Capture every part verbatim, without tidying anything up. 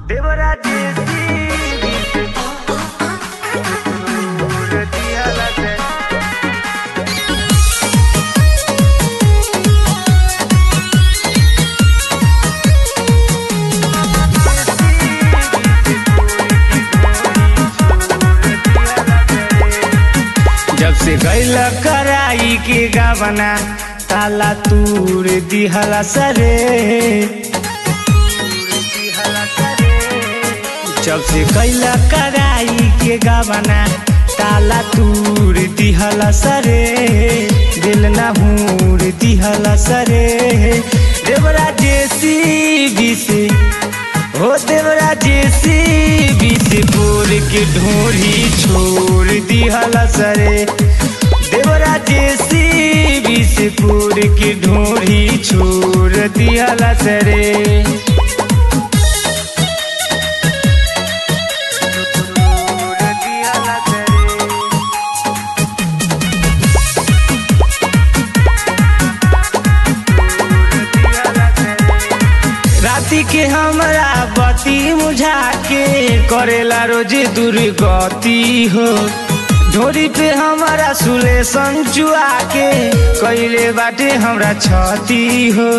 जब से गैल कराई के गावना ताला तूर दिहला सरे। जब से गैल कराई के गावना ताला तूर दिहला सरे। दिल ना हूर दिहला सरे। देवरा जेसी बीसे हो देवरा जेसी बीसे बोर के ढोरी छोड़ दिहला सरे। देवरा जेसी बीसे बोर के ढोरी छोड़ दिहला सरे। राती के हमरा बती मुझा के करेला रोज दुर्गति हो। ढोरी पे हमारा सुलेशन चुआ के कैले बाटे हमरा छती हो।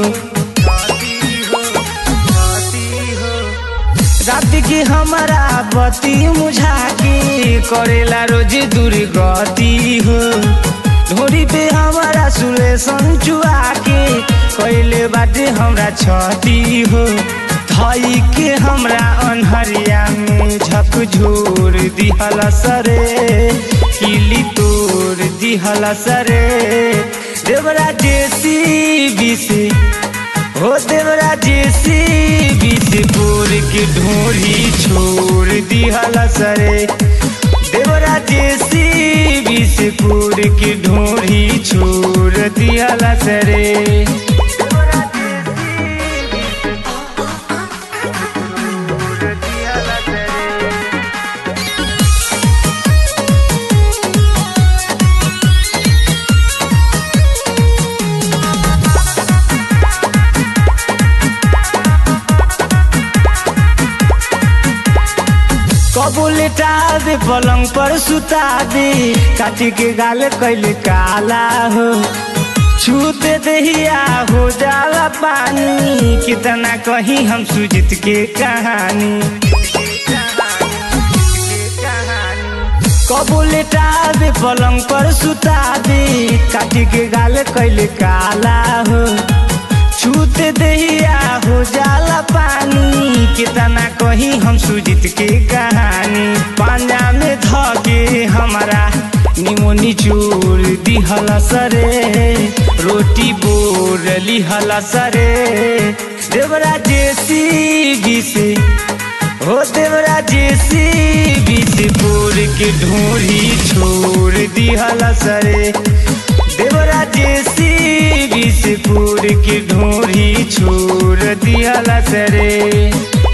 रात के हमारा बती मुझा के करेला रोज दुर्गति हो। ढोरी पे हमारा सुलेशन चुआ के कैले बाटे हमरा छती हो। धई के हमरा अनहरिया में झकझोर दिहला सरे। किली तोड़ दिहला सरे। देवरा जेसी बीसे हो देवरा जेसी बीसे बोर के ढोरी छोड़ दिहला सरे। देवरा जेसी बीसे बोर के ढोरी छोड़ दिहला सरे। कबो लेटा दे पलंग पर सुता दे। काटी के गाल कैले काला हो। छूते दहिया हो जाला पानी। कितना कहीं हम सुजीत के कहानी। कबो लेटा दे पलंग पर सुता दे। काटी के गाल कैले काला हो। छूते दहिया हो जाला पानी। कितना कहीं हम सुजीत के कहानी। पांजा में धके हमारा निमोनी चोर दिहला सरे। रोटी बोर लिहला सरे। देवरा जेसी बीसे हो देवरा जेसी बीसे बोर के ढोरी छोड़ दिहला सरे। देवरा जेसी बीसे बोर के ढोरी छोड़ दिहला सरे।